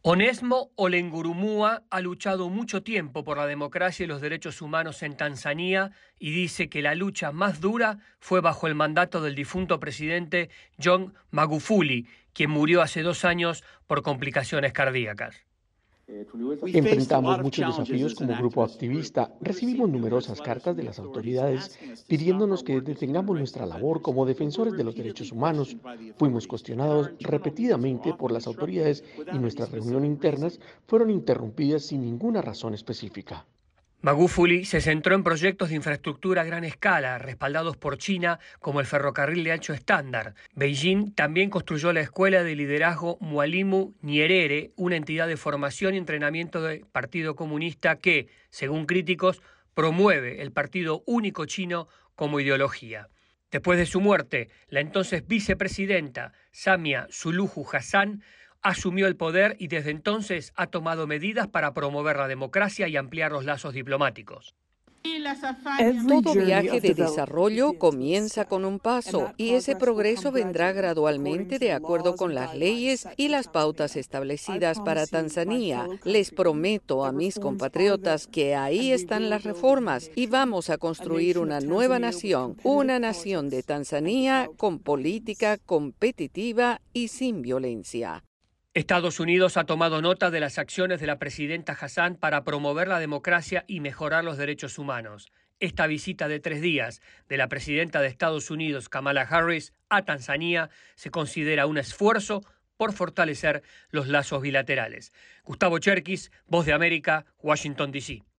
Onesmo Olengurumua ha luchado mucho tiempo por la democracia y los derechos humanos en Tanzania y dice que la lucha más dura fue bajo el mandato del difunto presidente John Magufuli, quien murió hace 2 años por complicaciones cardíacas. Enfrentamos muchos desafíos como grupo activista. Recibimos numerosas cartas de las autoridades pidiéndonos que detengamos nuestra labor como defensores de los derechos humanos. Fuimos cuestionados repetidamente por las autoridades y nuestras reuniones internas fueron interrumpidas sin ninguna razón específica. Magufuli se centró en proyectos de infraestructura a gran escala, respaldados por China, como el ferrocarril de ancho estándar. Beijing también construyó la escuela de liderazgo Mwalimu Nyerere, una entidad de formación y entrenamiento del Partido Comunista que, según críticos, promueve el Partido Único Chino como ideología. Después de su muerte, la entonces vicepresidenta Samia Suluhu Hassan asumió el poder y desde entonces ha tomado medidas para promover la democracia y ampliar los lazos diplomáticos. Todo viaje de desarrollo comienza con un paso y ese progreso vendrá gradualmente de acuerdo con las leyes y las pautas establecidas para Tanzania. Les prometo a mis compatriotas que ahí están las reformas y vamos a construir una nueva nación, una nación de Tanzania con política competitiva y sin violencia. Estados Unidos ha tomado nota de las acciones de la presidenta Hassan para promover la democracia y mejorar los derechos humanos. Esta visita de 3 días de la presidenta de Estados Unidos, Kamala Harris, a Tanzania se considera un esfuerzo por fortalecer los lazos bilaterales. Gustavo Cherkis, Voz de América, Washington, D.C.